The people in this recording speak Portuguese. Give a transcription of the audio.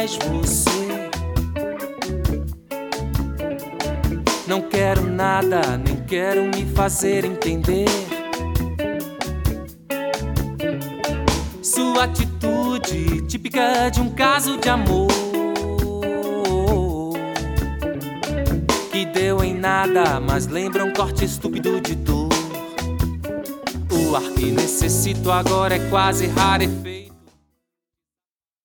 mais você. Não quero nada, nem quero me fazer entender. Sua atitude típica de um caso de amor que deu em nada, mas lembra um corte estúpido de dor. O ar que necessito agora é quase rarefeito.